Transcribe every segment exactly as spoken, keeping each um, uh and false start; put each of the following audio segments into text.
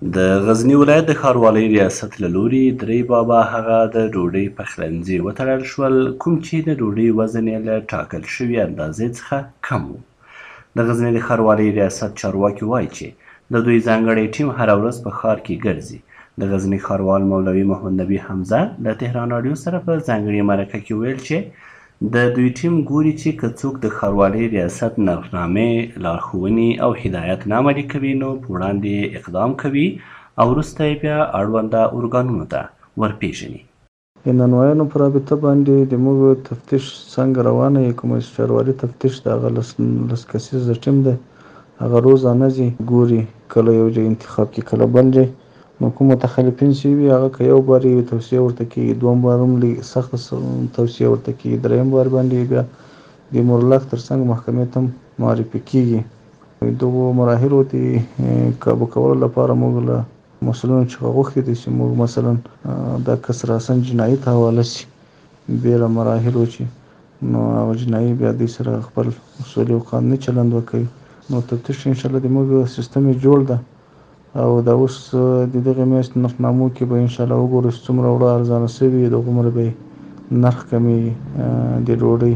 د غزني ولایت د ښاروالۍ ریاست له لوري درې بابا هغه د ډوډۍ پخلنځي وتړل شول کوم چې د ډوډۍ وزن یې له ټاکل شوي اندازې څخه کم و. د غزني د ښاروالۍ ریاست چارواکي وایي چې د دوی ځانګړی ټیم هره ورځ په ښار کې ګرځي. د غزني ښاروال مولوي محمد نبي حمزه له تهران راډیو سره په ځانګړي مرکه کې ویل چې د دوی ټیم ګوري چې که څوک د ښاروالۍ ریاست نرخنامې لارښوونې او هدایت نه عملي کوي نو په وړاندې اقدام کوي او وروسته یې بیا اړونده ارګانونو ته ورپېژني. د نانوایانو په رابطه باندې د موږ تفتیش څنګه روانه یې کوم ښاروالي تفتیش د هغه لس کسیز ټیم دی هغه روزانه ځي ګوري کله یو ځای انتخاب کې کله بل ځای نو کوم متخلفین چې وي هغه که یو بار یې توصیه ورته کېږي دویم بار هم سخته توصیه ورته کېږي دریم بار باندې بیا د مورلک تر څنګ محکمې ته هم معرفي کېږي. دغو مراحلو د کابو کولو لپاره موږ له مسؤلینو څخه غوښتي دي چې موږ مثلا دا کس راسن جنایي ته حواله شي بېله مراحلو چې نو هغه جنایي بیا دوی سره خپل اصولي او قانوني چلند وکوي نو تفتیش انشاءالله د موږ سیستم یې جوړ ده او دا اوس د دغې میاشتې نرخنامو کې به انشاءالله وګورو چې څومره وړه ارزانه شوي دغومره به نرخ کمیږي د ډوډۍ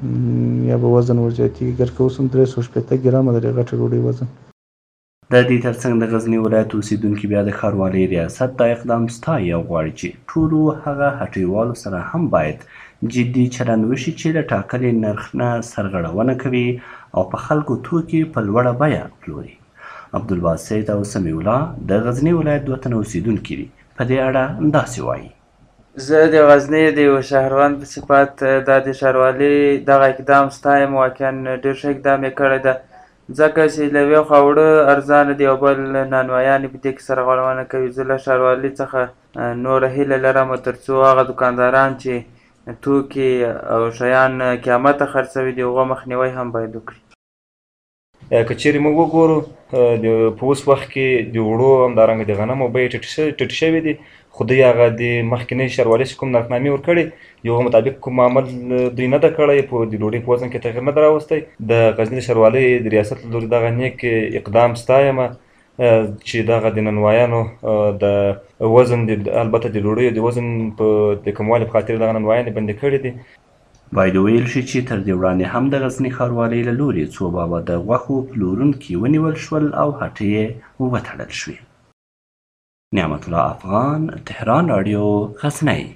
یا به وزن ورزیاتېږي ګر که اوس هم درې سوه شپېته ګرامه د دې غټې ډوډۍ وزن. د دې ترڅنګ د غزني ولایت اوسیدونکي بیا د ښاروالۍ ریاست دا اقدام ستایي او غواړي چې ټولو هغه هټیوالو سره هم باید جدي چلند وشي چې له ټاکلي نرخ نه سرغړونه کوي او په خلکو توکي په لوړه بیه پلوري. عبدالباسط او سمیع الله د غزني ولایت دوه تنه اوسیدونکي دي په دې اړه داسې وایي. زه د غزني د یو شهروند په صفت دا د ښاروالۍ دغه اقدام ستایم واقعا ډېر ښه اقدام یې کړی ده ځکه چې له یوې خوا اوړه ارزانه دي او بل نانوایانې په دې کې سرغړونه کوي. زه له ښاروالۍ څخه نوره هیله لرم تر څو هغه دوکانداران چې توکي او شیان قیمته خرڅوي د هغو مخنیوی هم باید وکړي. که چیرې موږ وګورو په اوس وخت کې د وړو همدارنګه د غنمو بیې ټیټې شوي دي خو دوی هغه د مخکینۍ ښاروالۍ چې کوم نرخنامې ورکړې د هغو مطابق کوم عمل دوی نه ده کړی په د ډوډۍ په وزن کې تغیر نه ده راوستی. د غزني د ښاروالۍ د ریاست له لوري دغه نیک اقدام ستایمه چې دغه د نانوایانو د وزن البته د ډوډیو د وزن په د کموالي په خاطر دغه نانوایانې بندې کړي دي. باید وویل شي چې تر دې وړاندې هم د غزني ښاروالۍ له لوري څو بابا د غوښو پلورونکي ونیول شول او هټۍ یې وتړل شوې. نعمت الله افغان، تهران راډیو، غزنی.